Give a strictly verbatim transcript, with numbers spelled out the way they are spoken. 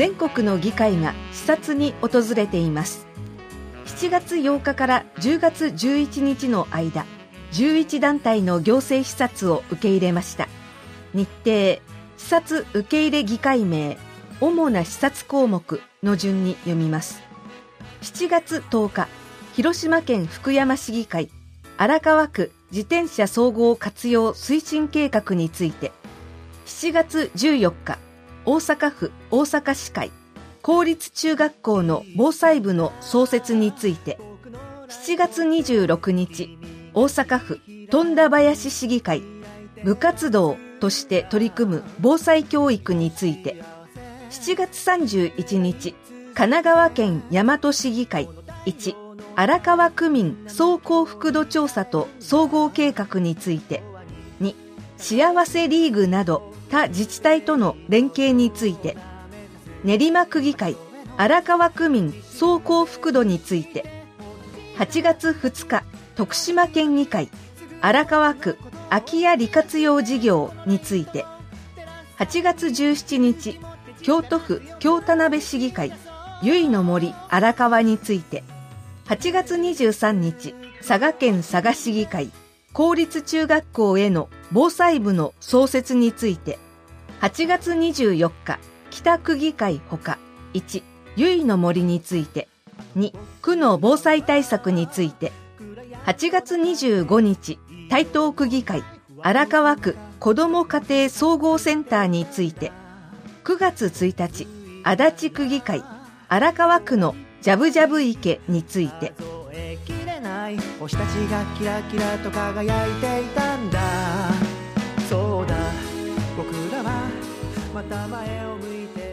全国の議会が視察に訪れています。しちがつようかからじゅうがつじゅういちにちの間、じゅういちだんたいの行政視察を受け入れました。日程、視察受け入れ議会名、主な視察項目の順に読みます。しちがつとおか、広島県福山市議会、荒川区自転車総合活用推進計画について。しちがつじゅうよっか、大阪府大阪市会、公立中学校の防災部の創設について。しちがつにじゅうろくにち、大阪府富田林市議会、部活動として取り組む防災教育について。しちがつさんじゅういちにち、神奈川県大和市議会、いち、荒川区民総幸福度調査と総合計画について。に、幸せリーグなど他自治体との連携について。練馬区議会、荒川区民総幸福度について。はちがつふつか、徳島県議会、荒川区空き家利活用事業について。はちがつじゅうしちにち、京都府京田辺市議会、由比の森荒川について。はちがつにじゅうさんにち、佐賀県佐賀市議会、公立中学校への防災部の創設について。はちがつにじゅうよっか、北区議会ほか、いち、由比の森について。に、区の防災対策について。はちがつにじゅうごにち、台東区議会、荒川区子ども家庭総合センターについて。くがつついたち、足立区議会、荒川区のジャブジャブ池について。 星たちがキラキラと輝いていたんだ。そうだ、僕らはまた前を向いて